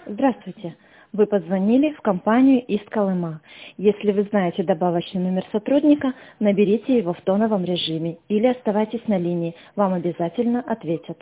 Здравствуйте. Вы позвонили в компанию из Колыма. Если вы знаете добавочный номер сотрудника, наберите его в тоновом режиме или оставайтесь на линии. Вам обязательно ответят.